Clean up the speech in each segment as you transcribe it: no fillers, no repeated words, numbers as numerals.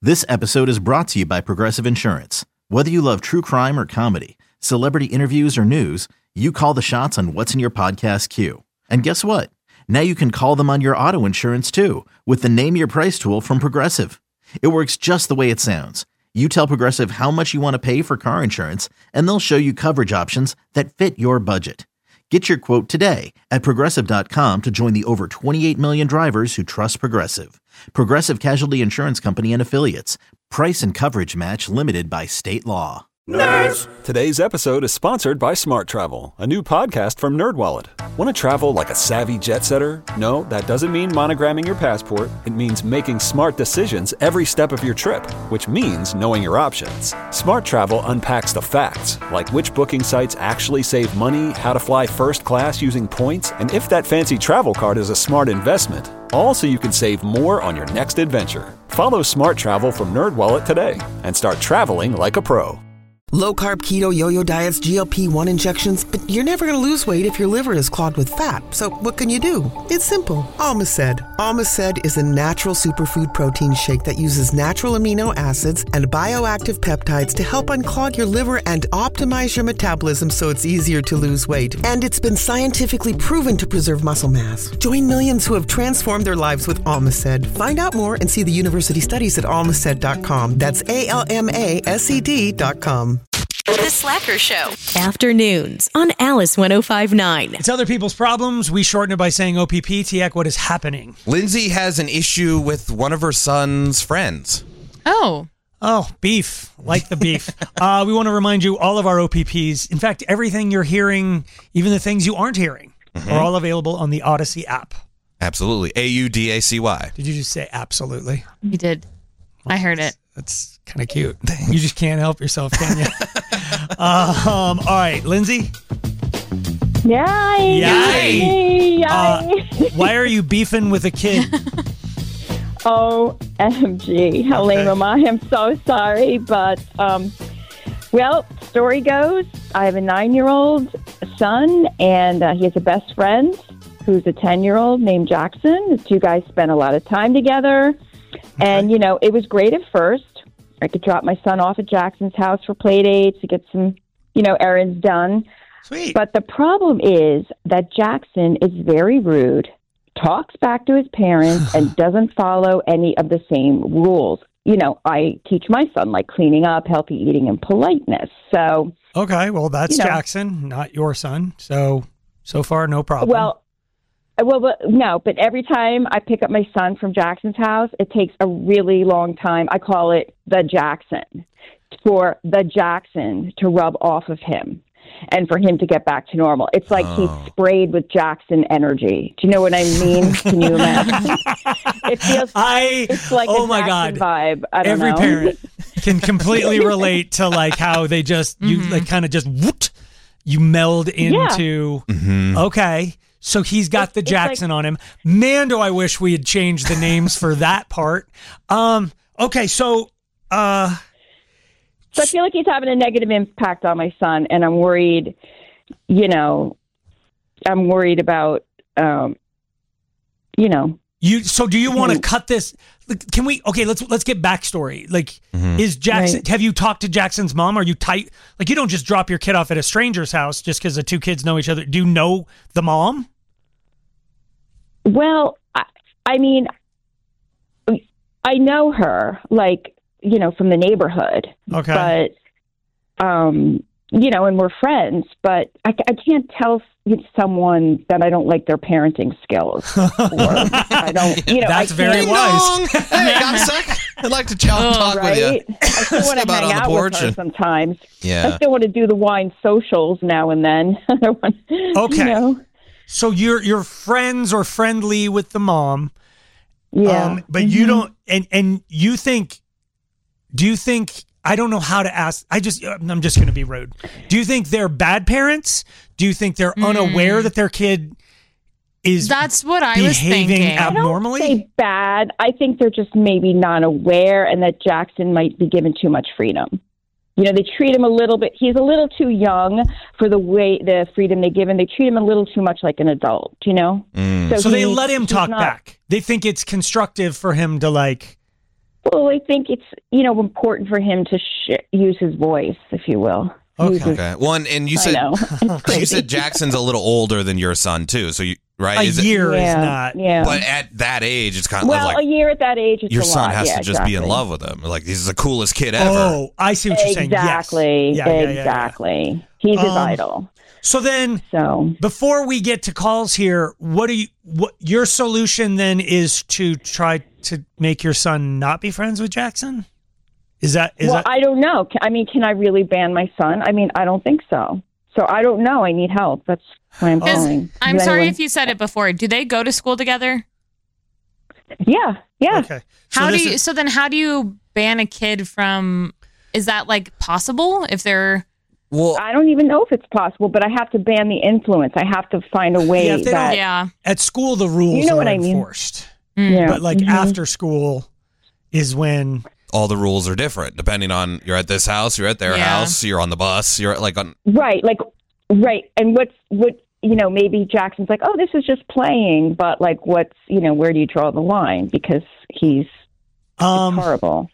This episode is brought to you by Progressive Insurance. Whether you love true crime or comedy, celebrity interviews or news, you call the shots on what's in your podcast queue. And guess what? Now you can call them on your auto insurance too with the Name Your Price tool from Progressive. It works just the way it sounds. You tell Progressive how much you want to pay for car insurance, and they'll show you coverage options that fit your budget. Get your quote today at Progressive.com to join the over 28 million drivers who trust Progressive. Progressive Casualty Insurance Company and Affiliates. Price and coverage match limited by state law. Nerds! Today's episode is sponsored by Smart Travel, a new podcast from NerdWallet. Want to travel like a savvy jet setter? No, that doesn't mean monogramming your passport. It means making smart decisions every step of your trip, which means knowing your options. Smart Travel unpacks the facts, like which booking sites actually save money, how to fly first class using points, and if that fancy travel card is a smart investment. All so you can save more on your next adventure. Follow Smart Travel from NerdWallet today and start traveling like a pro. Low-carb, keto, yo-yo diets, GLP-1 injections, but you're never going to lose weight if your liver is clogged with fat. So what can you do? It's simple. Almaced. Almaced is a natural superfood protein shake that uses natural amino acids and bioactive peptides to help unclog your liver and optimize your metabolism so it's easier to lose weight. And it's been scientifically proven to preserve muscle mass. Join millions who have transformed their lives with Almaced. Find out more and see the university studies at almaced.com. That's ALMASED.com. The Slacker Show. Afternoons on Alice 105.9. It's other people's problems. We shorten it by saying OPP. Tiak, what is happening? Lindsay has an issue with one of her son's friends. Oh, beef. Like the beef. We want to remind you all of our OPPs. In fact, everything you're hearing, even the things you aren't hearing, are all available on the Odyssey app. Absolutely. AUDACY. Did you just say absolutely? you did. I heard it. That's kind of cute. You just can't help yourself, can you? All right, Lindsay. Yay! Why are you beefing with a kid? OMG. How lame am I? I'm so sorry. But, well, story goes, I have a 9-year-old son, and he has a best friend who's a 10-year-old named Jackson. The two guys spent a lot of time together. And, you know, it was great at first. I could drop my son off at Jackson's house for play dates to get some, errands done. Sweet. But the problem is that Jackson is very rude, talks back to his parents, and doesn't follow any of the same rules. I teach my son, like cleaning up, healthy eating, and politeness. So, okay, well, that's Jackson, not your son. So far, no problem. But every time I pick up my son from Jackson's house, it takes a really long time. I call it the Jackson, for the Jackson to rub off of him and for him to get back to normal. It's like he's sprayed with Jackson energy. Do you know what I mean? Can you imagine? It feels it's like a Jackson vibe. I don't know. Every parent can completely relate to like how they just, you like kind of just, you meld into, okay. So he's got the Jackson on him. Man, do I wish we had changed the names for that part. Okay, so... So I feel like he's having a negative impact on my son, and I'm worried, I'm worried about, So do you want to cut this? Can we? Okay, let's get backstory. Like, is Jackson? Right. Have you talked to Jackson's mom? Are you tight? Like, you don't just drop your kid off at a stranger's house just because the two kids know each other. Do you know the mom? Well, I mean, I know her, from the neighborhood. Okay. But, and we're friends, but I can't tell someone that I don't like their parenting skills. Or I don't, That's very wise. Hey, got a sec? I'd like to talk with you. I still want to hang out with her sometimes. Yeah. I still want to do the wine socials now and then. Okay. So you're friends or friendly with the mom. Yeah. But you don't, and you think, do you think, I don't know how to ask, I'm just going to be rude. Do you think they're bad parents? Do you think they're unaware that their kid is That's what I was thinking. Abnormally? I don't say bad. I think they're just maybe not aware and that Jackson might be given too much freedom. They treat him a little bit. He's a little too young for the freedom they give him. They treat him a little too much like an adult, So they let him talk back. They think it's constructive for him to Well, I think it's, important for him to use his voice, if you will. Okay. Well, and you said you said Jackson's a little older than your son too. So right? A year is not. Yeah. But at that age, it's kind of well, like a year at that age is your a son lot. has to just be in love with him. Like he's the coolest kid ever. Oh, I see what you're saying. Exactly. Yes. Exactly. Yeah. He's his idol. So then, before we get to calls here, what your solution then is to try to make your son not be friends with Jackson? I don't know. I mean, can I really ban my son? I mean, I don't think so. So I don't know. I need help. That's why I'm calling. I'm sorry if you said it before. Do they go to school together? Yeah. Okay. So then how do you ban a kid from, is that like possible if they're... Well, I don't even know if it's possible, but I have to ban the influence. I have to find a way at school the rules are enforced. Yeah. But like after school is when all the rules are different depending on you're at this house, you're at their house, you're on the bus, you're like on right. And what maybe Jackson's like, oh, this is just playing, but like what's where do you draw the line? Because he's horrible.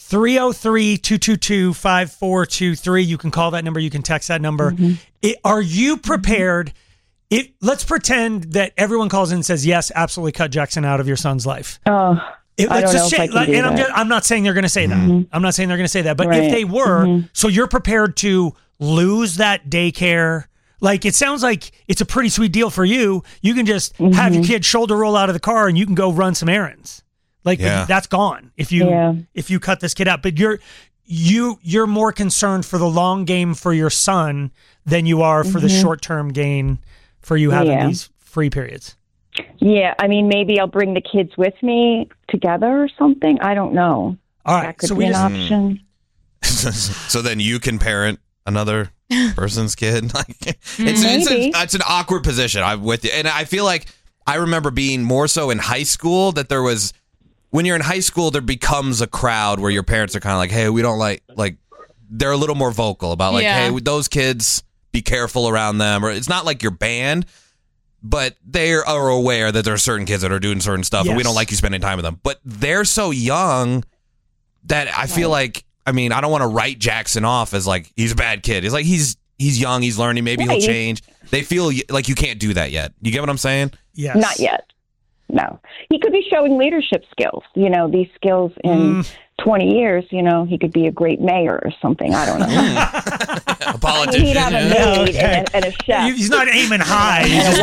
303-222-5423. You can call that number. You can text that number. Are you prepared? Let's pretend that everyone calls in and says, yes, absolutely cut Jackson out of your son's life. I don't know if I can do that. I'm not saying they're going to say that. I'm not saying they're going to say that. But if they were, so you're prepared to lose that daycare? Like, it sounds like it's a pretty sweet deal for you. You can just have your kid shoulder roll out of the car and you can go run some errands. Like that's gone if you cut this kid out. But you're more concerned for the long game for your son than you are for the short-term gain for you having these free periods. Yeah, I mean, maybe I'll bring the kids with me together or something. I don't know. All right, that could be an option. So then you can parent another person's kid. Like it's an awkward position. I'm with you, and I feel like I remember being more so in high school that there was. When you're in high school, there becomes a crowd where your parents are kind of like, hey, we don't like they're a little more vocal about hey, those kids, be careful around them. Or it's not like you're banned, but they are aware that there are certain kids that are doing certain stuff and we don't like you spending time with them. But they're so young that I feel like, I mean, I don't want to write Jackson off as like, he's a bad kid. He's like, he's young, he's learning, maybe he'll change. They feel like you can't do that yet. You get what I'm saying? Yes. Not yet. No, he could be showing leadership skills, these skills in 20 years, he could be a great mayor or something. I don't know. A politician. He'd have a maid and a chef. He's not aiming high. He's just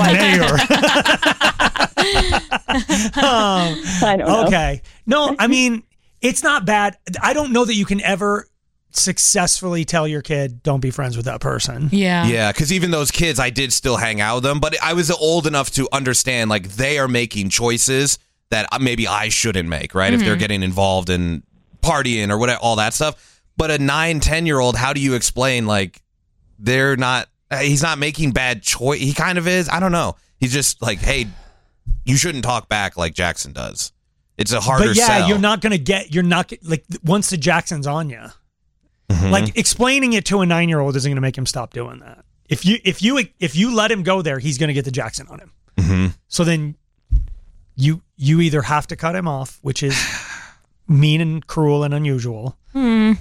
mayor. I don't know. Okay. No, I mean, it's not bad. I don't know that you can ever successfully tell your kid, don't be friends with that person. Yeah, because even those kids, I did still hang out with them, but I was old enough to understand like they are making choices that maybe I shouldn't make, right? If they're getting involved in partying or whatever, all that stuff. But a 9-10-year-old, how do you explain like he's not making bad choice? He kind of is. I don't know. He's just like, hey, you shouldn't talk back like Jackson does. It's a harder sell. You're not like once the Jackson's on you. Like explaining it to a 9-year-old isn't going to make him stop doing that. If you let him go there, he's going to get the Jackson on him. So then you either have to cut him off, which is mean and cruel and unusual. No,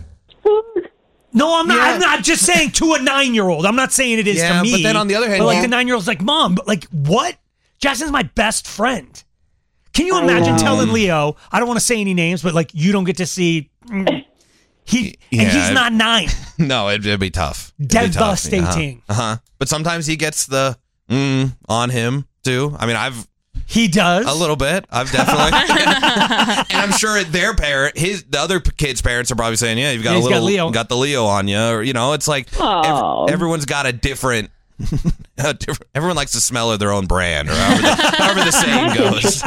I'm not. I'm not just saying to a 9-year-old. I'm not saying it is to me. But then on the other hand, the 9-year-old's like, Mom, but like what? Jackson's my best friend. Can you imagine telling Leo? I don't want to say any names, but like you don't get to see. And he's not 9. No, it'd be tough. Devastating. But sometimes he gets the on him too. I mean, he does a little bit. I've definitely, and I'm sure their the other kid's parents are probably saying, yeah, you've got got the Leo on you, or it's like everyone's got a different. Everyone likes to smell of their own brand, or however the saying goes.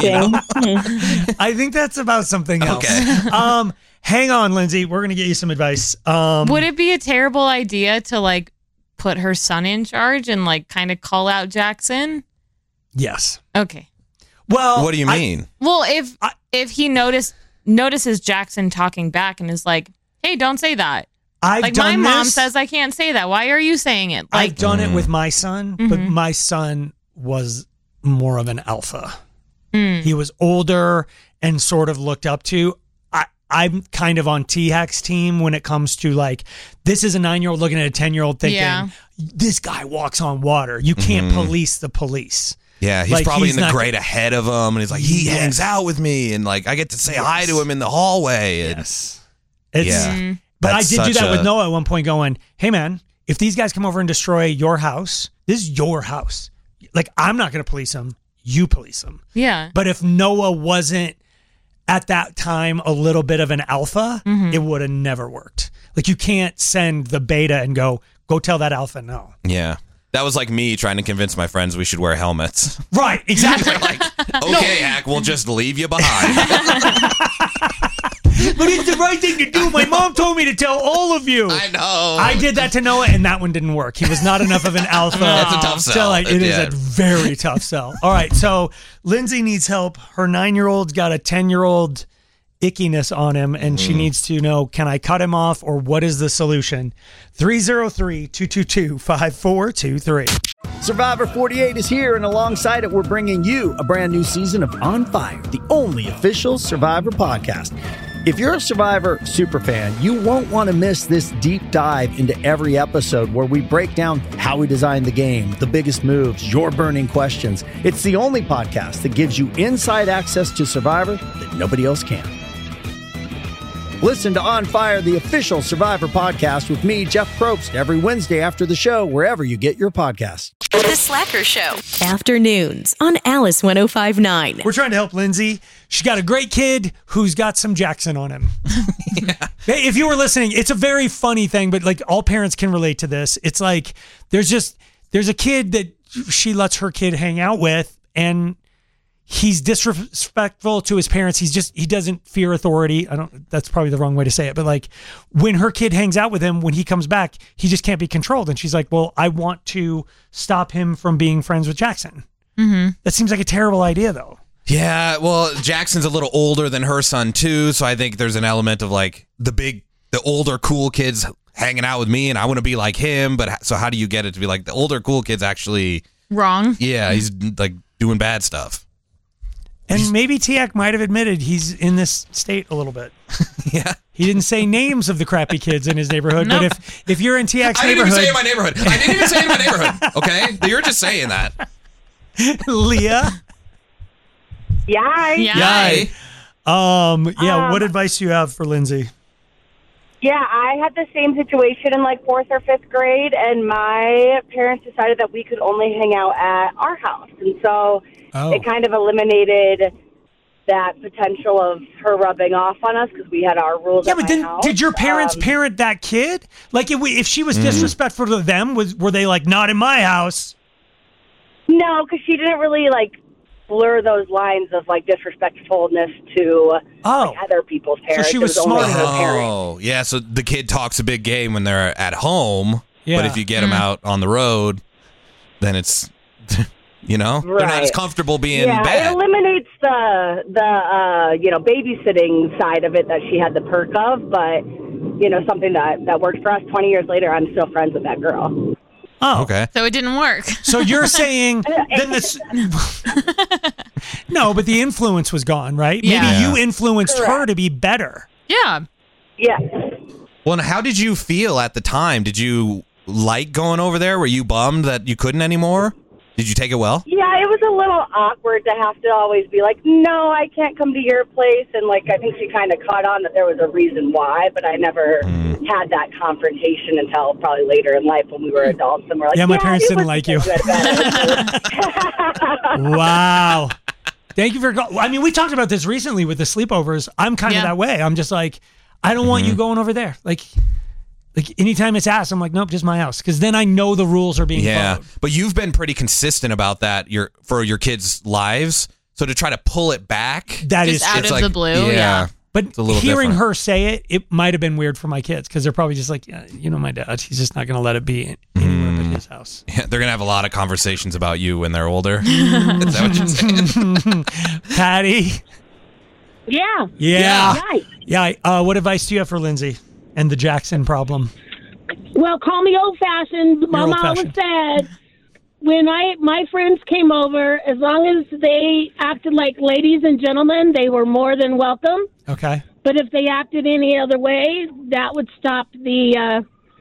I think that's about something else. Okay. Hang on, Lindsay. We're going to get you some advice. Would it be a terrible idea to like put her son in charge and like kind of call out Jackson? Yes. Okay. Well, what do you mean? If he notices Jackson talking back and is like, "Hey, don't say that." My mom says I can't say that. Why are you saying it? I've done it with my son, but my son was more of an alpha. He was older and sort of looked up to. I'm kind of on T-Hack's team when it comes to like, this is a 9-year-old looking at a 10-year-old thinking, this guy walks on water. You can't police the police. Yeah, he's probably in the grade ahead of him, and he's like, he hangs out with me, and like I get to say hi to him in the hallway. And, But I did do that with Noah at one point going, hey man, if these guys come over and destroy your house, this is your house. Like, I'm not going to police them. You police them. Yeah. But if Noah wasn't at that time a little bit of an alpha, it would have never worked. Like, you can't send the beta and go tell that alpha no. Yeah. That was like me trying to convince my friends we should wear helmets. Right, exactly. Like, okay, Hack, we'll just leave you behind. But it's the right thing to do. My mom told me to tell all of you. I know. I did that to Noah, and that one didn't work. He was not enough of an alpha. That's a tough sell. It is a very tough sell. All right, so Lindsay needs help. Her 9-year-old's got a 10-year-old ickiness on him, and she needs to know, can I cut him off, or what is the solution? 303-222-5423. Survivor 48 is here, and alongside it, we're bringing you a brand new season of On Fire, the only official Survivor podcast. If you're a Survivor superfan, you won't want to miss this deep dive into every episode where we break down how we designed the game, the biggest moves, your burning questions. It's the only podcast that gives you inside access to Survivor that nobody else can. Listen to On Fire, the official Survivor podcast with me, Jeff Probst, every Wednesday after the show, wherever you get your podcasts. The Slacker Show. Afternoons on Alice 105.9. We're trying to help Lindsay. She's got a great kid who's got some Jackson on him. If you were listening, it's a very funny thing, but like all parents can relate to this. It's like there's a kid that she lets her kid hang out with, and he's disrespectful to his parents. He doesn't fear authority. That's probably the wrong way to say it. But like when her kid hangs out with him, when he comes back, he just can't be controlled. And she's like, well, I want to stop him from being friends with Jackson. Mm-hmm. That seems like a terrible idea though. Yeah. Well, Jackson's a little older than her son too. So I think there's an element of like the older cool kids hanging out with me and I want to be like him. But so how do you get it to be like the older cool kid's actually wrong? Yeah. He's like doing bad stuff. And maybe Tiak might have admitted he's in this state a little bit. Yeah. He didn't say names of the crappy kids in his neighborhood, Nope. but if you're in Tiak's I neighborhood... I didn't even say in my neighborhood, okay? You're just saying that. Leah? Yay. Yay. What advice do you have for Lindsay? Yeah, I had the same situation in like 4th or 5th grade, and my parents decided that we could only hang out at our house. And so it kind of eliminated that potential of her rubbing off on us because we had our rules at my house. Yeah, but then did your parents parent that kid? Like if she was disrespectful to them, were they like, not in my house? No, because she didn't really like blur those lines of like disrespectfulness to like, other people's parents. So she was smart. Oh, yeah. So the kid talks a big game when they're at home, but if you get them out on the road, then it's, they're not as comfortable being bad. It eliminates the babysitting side of it that she had the perk of, but something that worked for us 20 years later. I'm still friends with that girl. Oh, okay. So it didn't work. So you're saying then this? No, but the influence was gone, right? Yeah. Maybe you influenced her to be better. Yeah. Yeah. Well, and how did you feel at the time? Did you like going over there? Were you bummed that you couldn't anymore? Did you take it well? Yeah, it was a little awkward to have to always be like, no, I can't come to your place. And, like, I think she kind of caught on that there was a reason why, but I never had that confrontation until probably later in life when we were adults. And we're like, my parents didn't like you. Wow. Thank you for we talked about this recently with the sleepovers. I'm kind of that way. I'm just like, I don't want you going over there. Like anytime it's asked, I'm like, nope, just my house. Because then I know the rules are being followed. But you've been pretty consistent about that for your kids' lives. So to try to pull it back, that just is out of the blue. Yeah. But hearing her say it might have been weird for my kids because they're probably just like, my dad, he's just not going to let it be anywhere but his house. Yeah, they're going to have a lot of conversations about you when they're older. Is that what you're saying? Patty? Yeah. Yeah. What advice do you have for Lindsay and the Jackson problem? Well, call me old-fashioned. My mom always said when my friends came over, as long as they acted like ladies and gentlemen, they were more than welcome. Okay. But if they acted any other way, that would stop the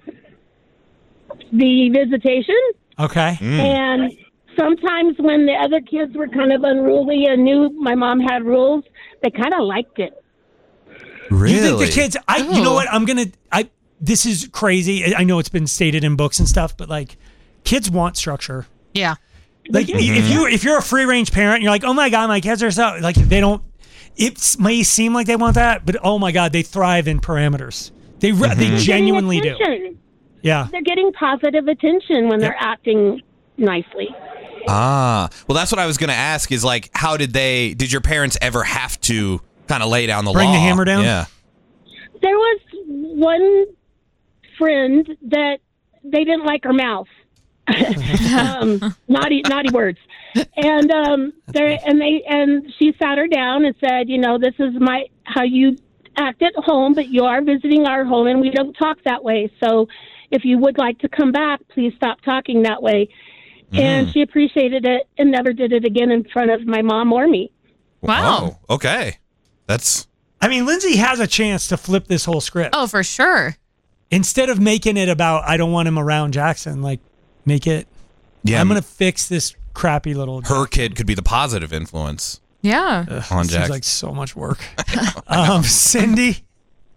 visitation. Okay. And sometimes when the other kids were kind of unruly and knew my mom had rules, they kind of liked it. Really? You think the kids? You know what? This is crazy. I know it's been stated in books and stuff, but like, kids want structure. Yeah. Like if you're a free range parent, and you're like, oh my God, my kids are so like they don't. It may seem like they want that, but oh my God, they thrive in parameters. They genuinely do. Yeah. They're getting positive attention when they're acting nicely. Well, that's what I was going to ask is like, did your parents ever have to kind of lay down the law? Bring the hammer down? Yeah. There was one friend that they didn't like her mouth. Naughty words. And she sat her down and said, this is how you act at home, but you are visiting our home and we don't talk that way. So if you would like to come back, please stop talking that way. And she appreciated it and never did it again in front of my mom or me. Wow. Oh, okay. Lindsay has a chance to flip this whole script. Oh, for sure. Instead of making it about, I don't want him around Jackson, like, make it, I'm going to fix this crappy little... Her kid could be the positive influence. Yeah. On Jackson. Seems like so much work. Cindy?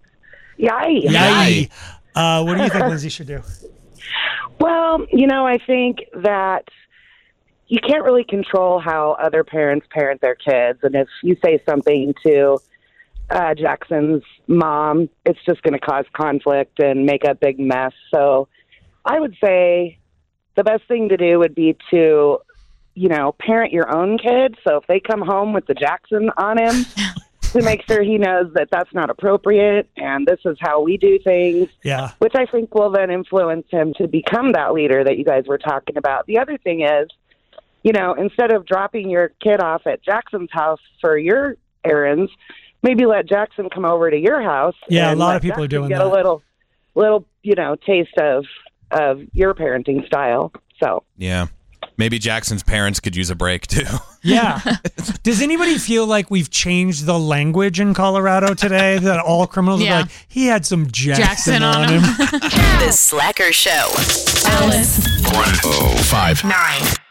Yay. What do you think Lindsay should do? Well, I think that you can't really control how other parents parent their kids. And if you say something to Jackson's mom, it's just going to cause conflict and make a big mess. So I would say the best thing to do would be to, parent your own kid. So if they come home with the Jackson on him, to make sure he knows that that's not appropriate and this is how we do things. Yeah. Which I think will then influence him to become that leader that you guys were talking about. The other thing is, instead of dropping your kid off at Jackson's house for your errands, maybe let Jackson come over to your house. Yeah, a lot of people are doing that. Get a little, taste of your parenting style. So yeah, maybe Jackson's parents could use a break too. Yeah. Does anybody feel like we've changed the language in Colorado today? That all criminals are like, he had some Jackson on him. The Slacker Show. Alice. 1059.